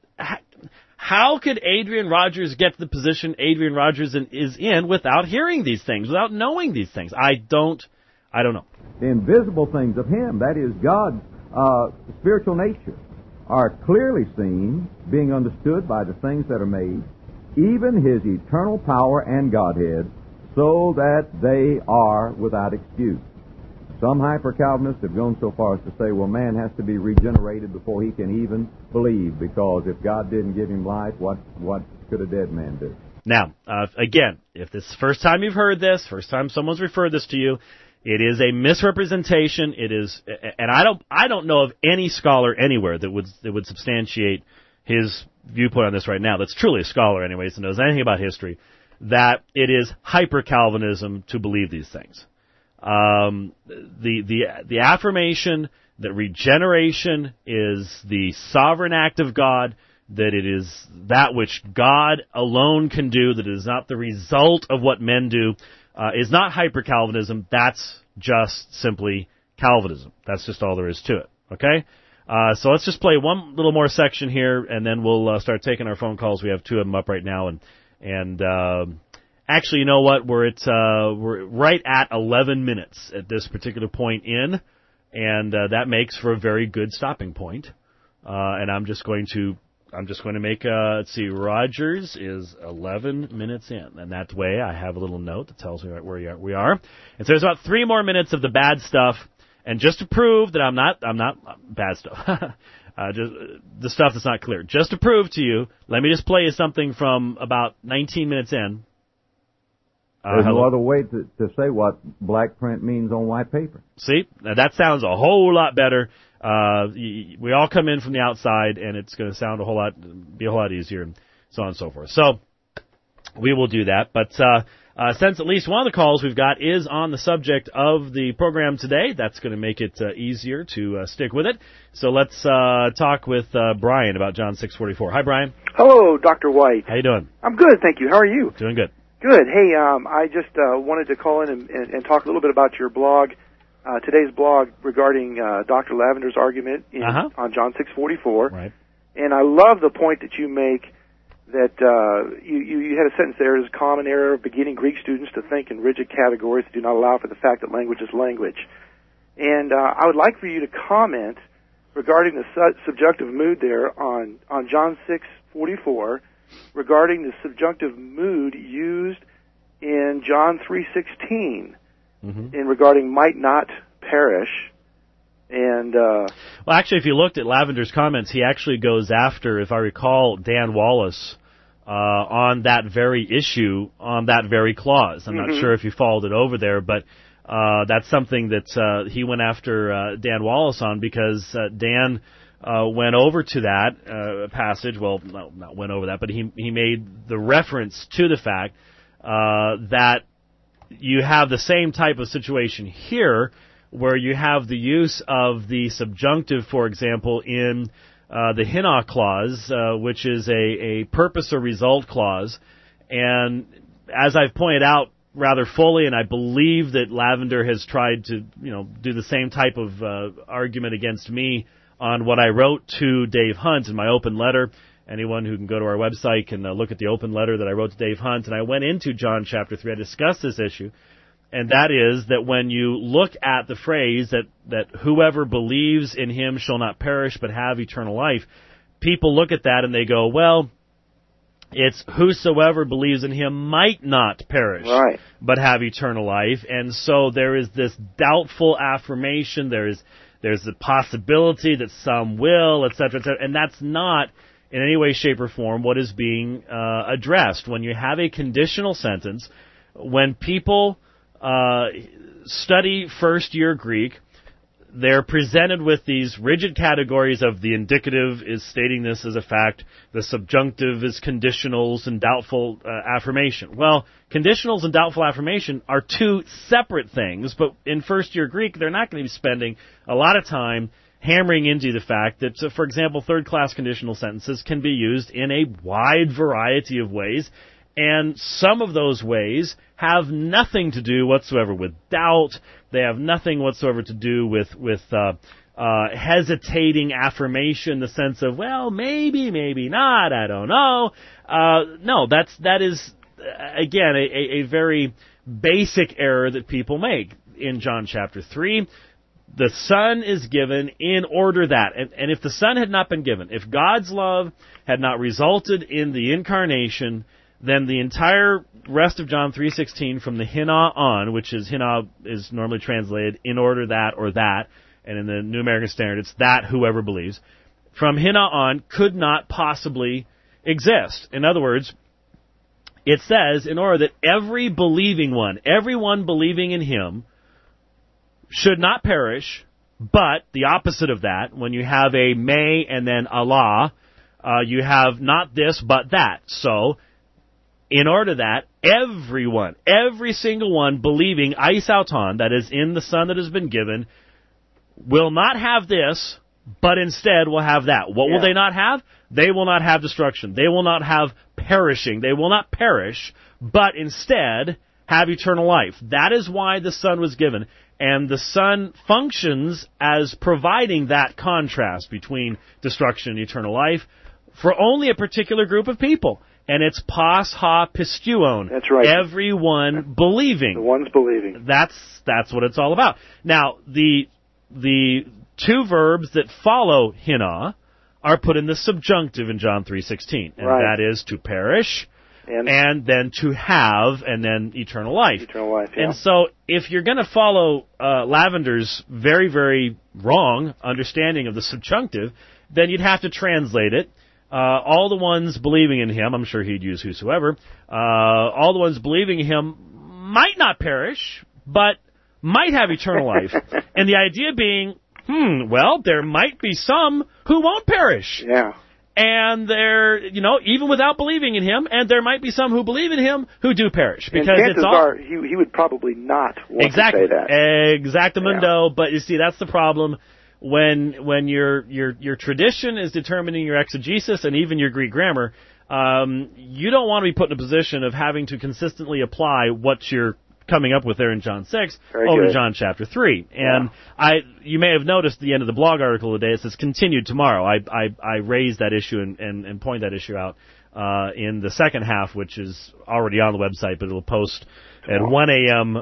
how could Adrian Rogers get to the position Adrian Rogers is in without hearing these things, without knowing these things? I don't, I don't know. The invisible things of Him, that is God's uh, spiritual nature, are clearly seen, being understood by the things that are made, even His eternal power and Godhead, so that they are without excuse. Some hyper-Calvinists have gone so far as to say, well, man has to be regenerated before he can even believe, because if God didn't give him life, what, what could a dead man do? Now, uh, again, if this is the first time you've heard this, first time someone's referred this to you, it is a misrepresentation. It is, and I don't, I don't know of any scholar anywhere that would that would substantiate his viewpoint on this right now. That's truly a scholar, anyways, that knows anything about history. That it is hyper-Calvinism to believe these things. Um, the the the affirmation that regeneration is the sovereign act of God, that it is that which God alone can do, that it is not the result of what men do, uh, is not hyper-Calvinism. That's just simply Calvinism. That's just all there is to it. Okay? Uh, so let's just play one little more section here, and then we'll uh, start taking our phone calls. We have two of them up right now, and and uh, actually, you know what? We're at uh, we're right at eleven minutes at this particular point in, and uh, that makes for a very good stopping point. Uh, and I'm just going to I'm just going to make uh, let's see. Rogers is eleven minutes in, and that way I have a little note that tells me where we are. And so there's about three more minutes of the bad stuff. And just to prove that I'm not, I'm not bad stuff, uh, just the stuff that's not clear. Just to prove to you, let me just play you something from about nineteen minutes in. Uh, There's hello? no other way to, to say what black print means on white paper. See, now that sounds a whole lot better. Uh, we all come in from the outside, and it's going to sound a whole lot, be a whole lot easier, and so on and so forth. So we will do that, but uh, Uh, since at least one of the calls we've got is on the subject of the program today, that's going to make it uh, easier to uh, stick with it. So let's uh, talk with uh, Brian about John six forty-four. Hi, Brian. Hello, Doctor White. How you doing? I'm good, thank you. How are you? Doing good. Good. Hey, um, I just uh, wanted to call in and, and, and talk a little bit about your blog, uh, today's blog regarding uh, Doctor Lavender's argument in, uh-huh. on John six forty-four. Right. And I love the point that you make that uh, you, you, you had a sentence there, it is a common error of beginning Greek students to think in rigid categories that do not allow for the fact that language is language. And uh, I would like for you to comment regarding the su- subjunctive mood there on, on John six forty-four, regarding the subjunctive mood used in John three sixteen, mm-hmm. in regarding might not perish. And uh, well, actually, if you looked at Lavender's comments, he actually goes after, if I recall, Dan Wallace uh, on that very issue, on that very clause. I'm mm-hmm. not sure if you followed it over there, but uh, that's something that uh, he went after uh, Dan Wallace on, because uh, Dan uh, went over to that uh, passage. Well, no, not went over that, but he he made the reference to the fact uh, that you have the same type of situation here, where you have the use of the subjunctive, for example, in uh, the hina clause, uh, which is a, a purpose or result clause. And as I've pointed out rather fully, and I believe that Lavender has tried to, you know, do the same type of uh, argument against me on what I wrote to Dave Hunt in my open letter. Anyone who can go to our website can uh, look at the open letter that I wrote to Dave Hunt, and I went into John chapter three. I discussed this issue. And that is that when you look at the phrase that, that whoever believes in him shall not perish but have eternal life, people look at that and they go, well, it's whosoever believes in him might not perish right. but have eternal life. And so there is this doubtful affirmation, there is there's the possibility that some will, et cetera, et cetera, and that's not in any way, shape, or form what is being uh, addressed. When you have a conditional sentence, when people Uh, study first-year Greek, they're presented with these rigid categories of the indicative is stating this as a fact, the subjunctive is conditionals and doubtful uh, affirmation. Well, conditionals and doubtful affirmation are two separate things, but in first-year Greek, they're not going to be spending a lot of time hammering into the fact that, uh, for example, third-class conditional sentences can be used in a wide variety of ways. And some of those ways have nothing to do whatsoever with doubt. They have nothing whatsoever to do with with uh, uh, hesitating affirmation, in the sense of, well, maybe, maybe not, I don't know. Uh, no, that's that is again a, a, a very basic error that people make in John chapter three. The Son is given in order that, and, and if the Son had not been given, if God's love had not resulted in the incarnation, then the entire rest of John three sixteen from the hina on, which is hina is normally translated in order that or that, and in the New American Standard it's that whoever believes, from hina on could not possibly exist. In other words, it says in order that every believing one, everyone believing in him, should not perish, but the opposite of that, when you have a may and then Allah, uh, you have not this but that. So, in order that everyone, every single one believing eisauton, that is in the Son that has been given, will not have this, but instead will have that. What yeah. will they not have? They will not have destruction. They will not have perishing. They will not perish, but instead have eternal life. That is why the Son was given. And the Son functions as providing that contrast between destruction and eternal life for only a particular group of people. And it's pas ha pistuon. That's right. Everyone believing. The ones believing. That's that's what it's all about. Now, the the two verbs that follow hina are put in the subjunctive in John three sixteen, and right. that is to perish, and, and then to have, and then eternal life. Eternal life. Yeah. And so, if you're going to follow uh, Lavender's very very wrong understanding of the subjunctive, then you'd have to translate it. Uh, all the ones believing in him, I'm sure he'd use whosoever, uh, all the ones believing in him might not perish, but might have eternal life. And the idea being, hmm, well, there might be some who won't perish. Yeah. And they're, you know, even without believing in him, and there might be some who believe in him who do perish. Because and chances it's all, are he, he would probably not want exactly, to say that. Exactamundo. Yeah. But you see, that's the problem. When when your your your tradition is determining your exegesis and even your Greek grammar, um, you don't want to be put in a position of having to consistently apply what you're coming up with there in John six Very over good. to John chapter three. And Yeah. I, you may have noticed at the end of the blog article today, it says continued tomorrow. I, I, I raised that issue and, and, and point that issue out, uh, in the second half, which is already on the website, but it'll post at one a.m., uh,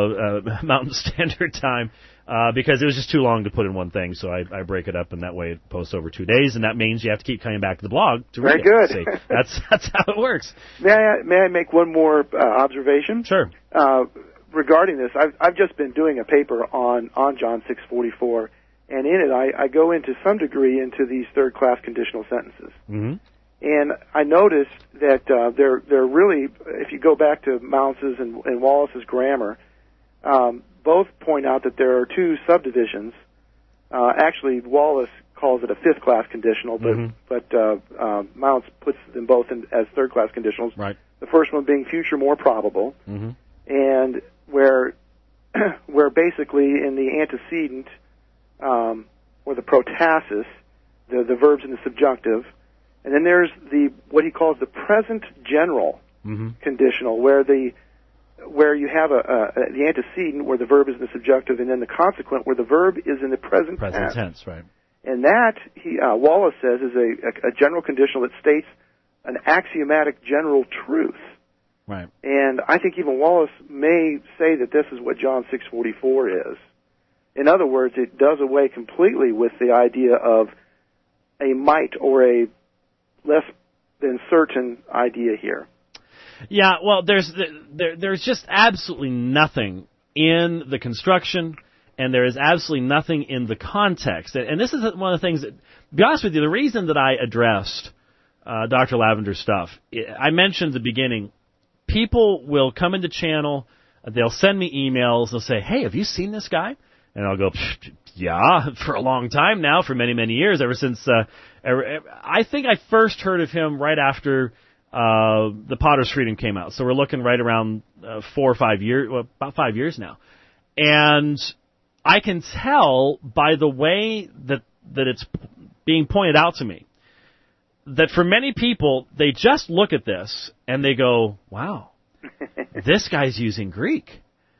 uh, Mountain Standard Time, uh, because it was just too long to put in one thing. So I, I break it up, and that way it posts over two days, and that means you have to keep coming back to the blog to read Very it. good. See, that's, that's how it works. May I, may I make one more uh, observation? Sure. Uh, regarding this, I've, I've just been doing a paper on, on John six forty-four, and in it I, I go into some degree into these third-class conditional sentences. Mm-hmm. And I noticed that uh, they're, they're really, if you go back to Mounce's and, and Wallace's grammar, um, both point out that there are two subdivisions. Uh, actually, Wallace calls it a fifth-class conditional, but, Mm-hmm. but uh, uh, Mounce puts them both in, as third-class conditionals. Right. The first one being future more probable, Mm-hmm. and where where basically in the antecedent um, or the protasis, the, the verbs in the subjunctive, and then there's the what he calls the present general Mm-hmm. conditional, where the where you have a, a the antecedent where the verb is in the subjunctive, and then the consequent where the verb is in the present, Present tense. tense, right. And that he uh, Wallace says is a, a, a general conditional that states an axiomatic general truth. Right. And I think even Wallace may say that this is what John six forty-four is. In other words, it does away completely with the idea of a might or a less than certain idea here. Yeah, well, there's there, there's just absolutely nothing in the construction, and there is absolutely nothing in the context. And this is one of the things that, to be honest with you, the reason that I addressed uh, Doctor Lavender's stuff, I mentioned at the beginning, people will come into channel, they'll send me emails, they'll say, hey, have you seen this guy? And I'll go, yeah, for a long time now, for many, many years, ever since, uh, ever, I think I first heard of him right after uh, The Potter's Freedom came out. So we're looking right around uh, four or five years, well, about five years now. And I can tell by the way that, that it's being pointed out to me that for many people, they just look at this and they go, wow, this guy's using Greek.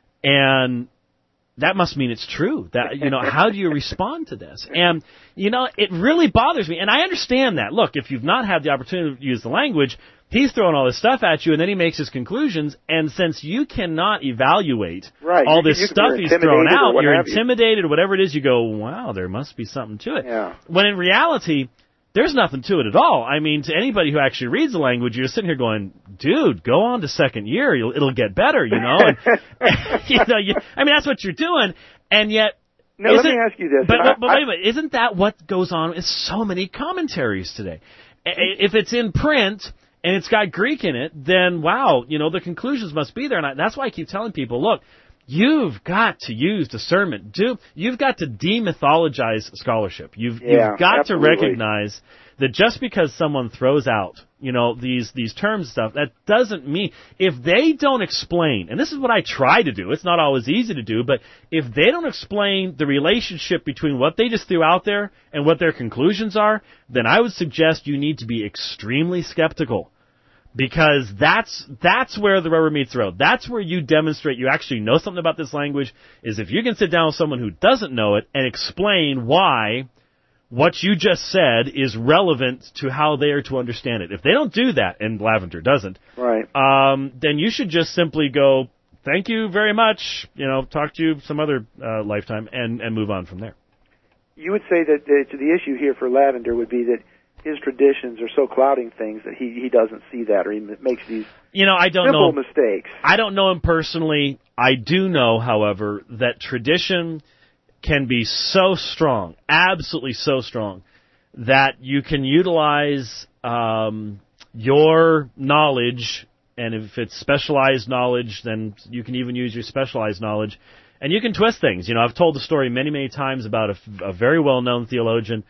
And that must mean it's true. That, you know, how do you respond to this? And, you know, it really bothers me. And I understand that. Look, if you've not had the opportunity to use the language, he's throwing all this stuff at you, and then he makes his conclusions. And since you cannot evaluate right. all you, this you, stuff he's thrown out, or you're have intimidated you. or whatever it is, you go, wow, there must be something to it. Yeah. When in reality, there's nothing to it at all. I mean, to anybody who actually reads the language, you're sitting here going, dude, go on to second year. You'll, it'll get better, you know? And, you know, you, I mean, that's what you're doing. And yet, now, let me ask you this. But, I, but, but wait a minute. Isn't that what goes on in so many commentaries today? If it's in print and it's got Greek in it, then, wow, you know, the conclusions must be there. And I, that's why I keep telling people, look, you've got to use discernment. Do You've got to demythologize scholarship. You've, yeah, you've got absolutely. to recognize that just because someone throws out, you know, these, these terms and stuff, that doesn't mean, if they don't explain, and this is what I try to do, it's not always easy to do, but if they don't explain the relationship between what they just threw out there and what their conclusions are, then I would suggest you need to be extremely skeptical. Because that's that's where the rubber meets the road. That's where you demonstrate you actually know something about this language, is if you can sit down with someone who doesn't know it and explain why what you just said is relevant to how they are to understand it. If they don't do that, and Lavender doesn't, right, um, then you should just simply go, thank you very much, you know, talk to you some other uh, lifetime, and, and move on from there. You would say that the, the issue here for Lavender would be that his traditions are so clouding things that he, he doesn't see that, or he makes these you know, I don't simple know, mistakes. I don't know him personally. I do know, however, that tradition can be so strong, absolutely so strong, that you can utilize um, your knowledge, and if it's specialized knowledge, then you can even use your specialized knowledge, and you can twist things. You know, I've told the story many, many times about a, a very well-known theologian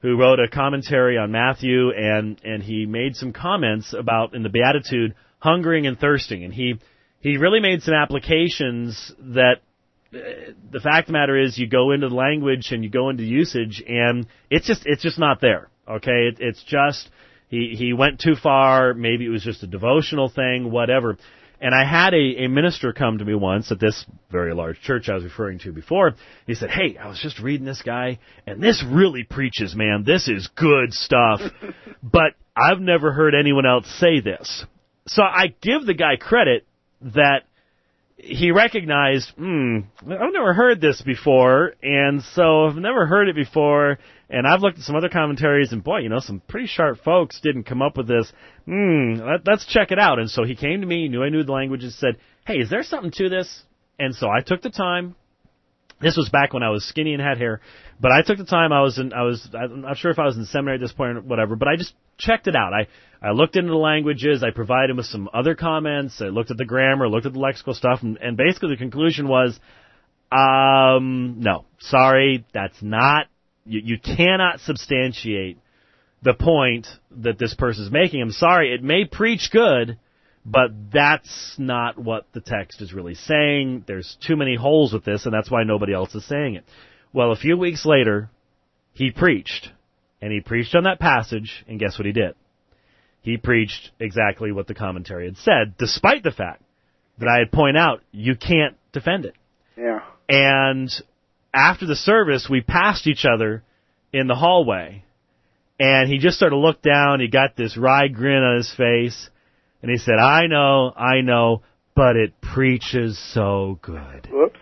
who wrote a commentary on Matthew, and, and he made some comments about, in the Beatitude, hungering and thirsting. And he, he really made some applications that, uh, the fact of the matter is, you go into the language and you go into usage, and it's just, it's just not there. Okay? It, it's just, he, he went too far, maybe it was just a devotional thing, whatever. And I had a, a minister come to me once at this very large church I was referring to before. He said, hey, I was just reading this guy, and this really preaches, man. This is good stuff. But I've never heard anyone else say this. So I give the guy credit that he recognized, hmm, I've never heard this before, and so I've never heard it before, and I've looked at some other commentaries, and boy, you know, some pretty sharp folks didn't come up with this. Hmm, let, let's check it out. And so he came to me, he knew I knew the language, and said, hey, is there something to this? And so I took the time. This was back when I was skinny and had hair, but I took the time. I was in, I was, I'm not sure if I was in seminary at this point or whatever, but I just checked it out. I, I looked into the languages. I provided him with some other comments. I looked at the grammar, looked at the lexical stuff, and, and basically the conclusion was, um, no, sorry, that's not, you, you cannot substantiate the point that this person is making. I'm sorry, it may preach good, but that's not what the text is really saying. There's too many holes with this, and that's why nobody else is saying it. Well, a few weeks later, he preached, and he preached on that passage, and guess what he did? He preached exactly what the commentary had said, despite the fact that I had pointed out, you can't defend it. Yeah. And after the service, we passed each other in the hallway, and he just sort of looked down, he got this wry grin on his face, and he said, I know, I know, but it preaches so good. Whoops.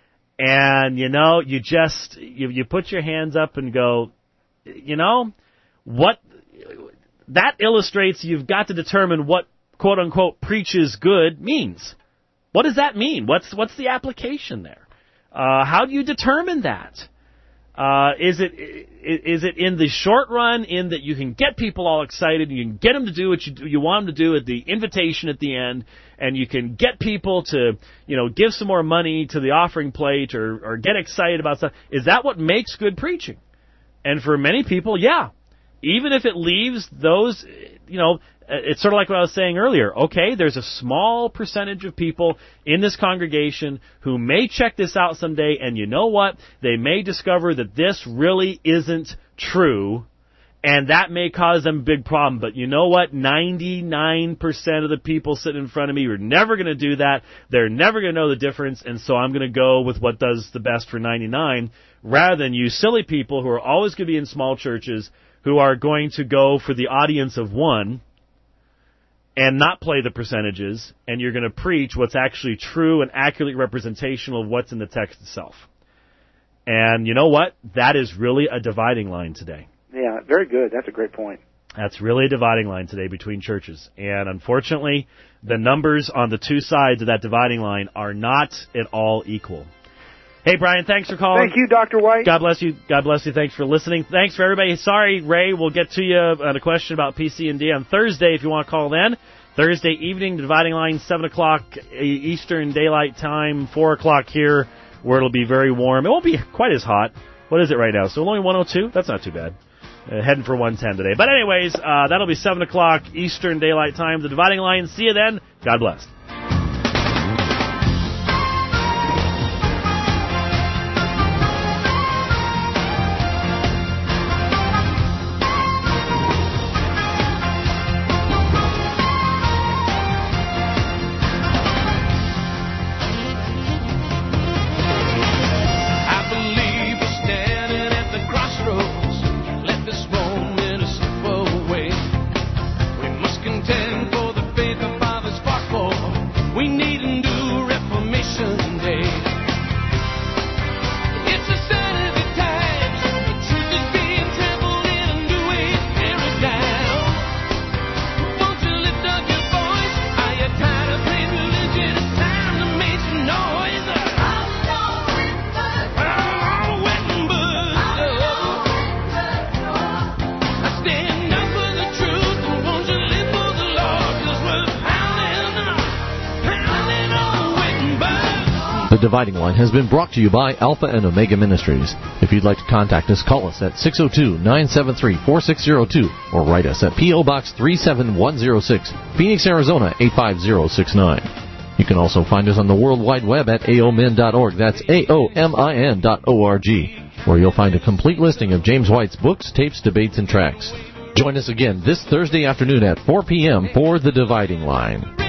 And, you know, you just, you, you put your hands up and go, you know, what, that illustrates you've got to determine what, quote unquote, preaches good means. What does that mean? What's, what's the application there? Uh, how do you determine that? Uh, is it is it in the short run, in that you can get people all excited, and you can get them to do what you do, you want them to do at the invitation at the end, and you can get people to, you know, give some more money to the offering plate or, or get excited about stuff? Is that what makes good preaching? And for many people, yeah. Even if it leaves those, you know, it's sort of like what I was saying earlier. Okay, there's a small percentage of people in this congregation who may check this out someday, and you know what? They may discover that this really isn't true, and that may cause them a big problem. But you know what? ninety-nine percent of the people sitting in front of me are never going to do that. They're never going to know the difference, and so I'm going to go with what does the best for ninety-nine, rather than you silly people who are always going to be in small churches who are going to go for the audience of one and not play the percentages, and you're going to preach what's actually true and accurately representational of what's in the text itself. And you know what? That is really a dividing line today. Yeah, very good. That's a great point. That's really a dividing line today between churches. And unfortunately, the numbers on the two sides of that dividing line are not at all equal. Hey, Brian, thanks for calling. Thank you, Doctor White. God bless you. God bless you. Thanks for listening. Thanks for everybody. Sorry, Ray, we'll get to you on a question about P C and D on Thursday if you want to call then. Thursday evening, the dividing line, seven o'clock Eastern Daylight Time, four o'clock here, where it'll be very warm. It won't be quite as hot. What is it right now? So only one oh two? That's not too bad. Uh, heading for one ten today. But anyways, uh, that'll be seven o'clock Eastern Daylight Time, the dividing line. See you then. God bless. The Dividing Line has been brought to you by Alpha and Omega Ministries. If you'd like to contact us, call us at six oh two, nine seven three, four six oh two or write us at P O. Box three seven one oh six, Phoenix, Arizona eight five oh six nine. You can also find us on the World Wide Web at A O M I N dot org. That's A O M I N dot O R G, where you'll find a complete listing of James White's books, tapes, debates, and tracts. Join us again this Thursday afternoon at four p.m. for The Dividing Line.